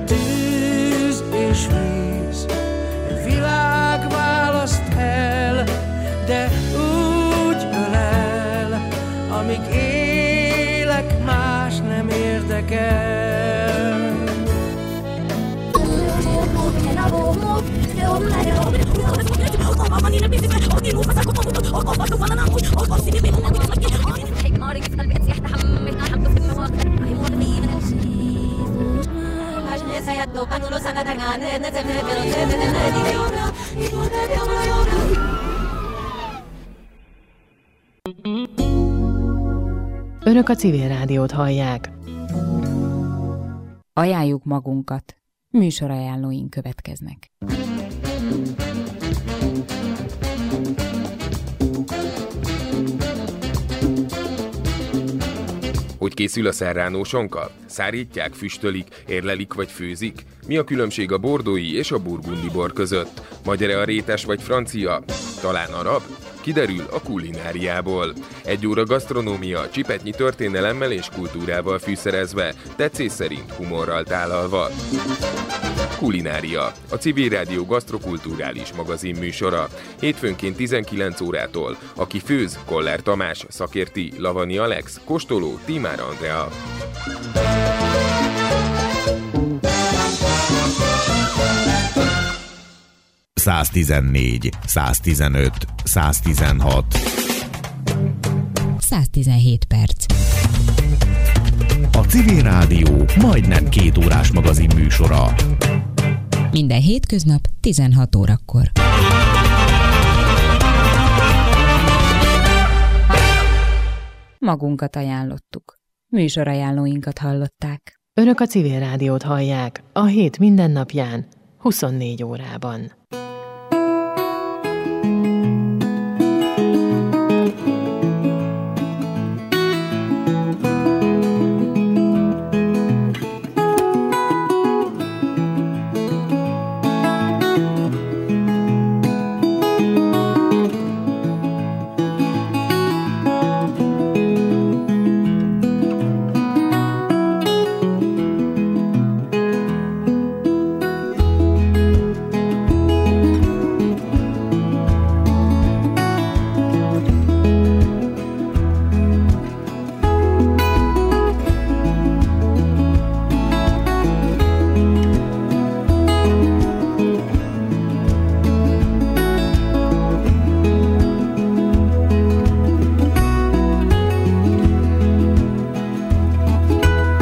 tűz és víz, világ választ el, de úgy ölel, amíg élek, más nem érdekel. Önök a Civil Rádiót hallják. Ajánljuk magunkat. Műsorajánlóink következnek. Hogy készül a serránósonka? Szárítják, füstölik, érlelik vagy főzik? Mi a különbség a bordói és a burgundi bor között? Magyar-e a rétes vagy francia? Talán arab? Kiderül a kulináriából. 1 óra gasztronómia, csipetnyi történelemmel és kultúrával fűszerezve, tetszés szerint humorral tálalva. Kulinária, a Civil Rádió gasztrokulturális magazin műsora. Hétfőnként 19 órától. Aki főz, Koller Tamás, szakérti, Lavani Alex, kóstoló, Tímár Andrea. ...114, 115, 116. 117 perc. A Civil Rádió majdnem 2 órás magazin műsora. Minden hétköznap 16 órakor. Magunkat ajánlottuk. Műsorajánlóinkat hallották. Önök a Civil Rádiót hallják a hét minden napján, 24 órában.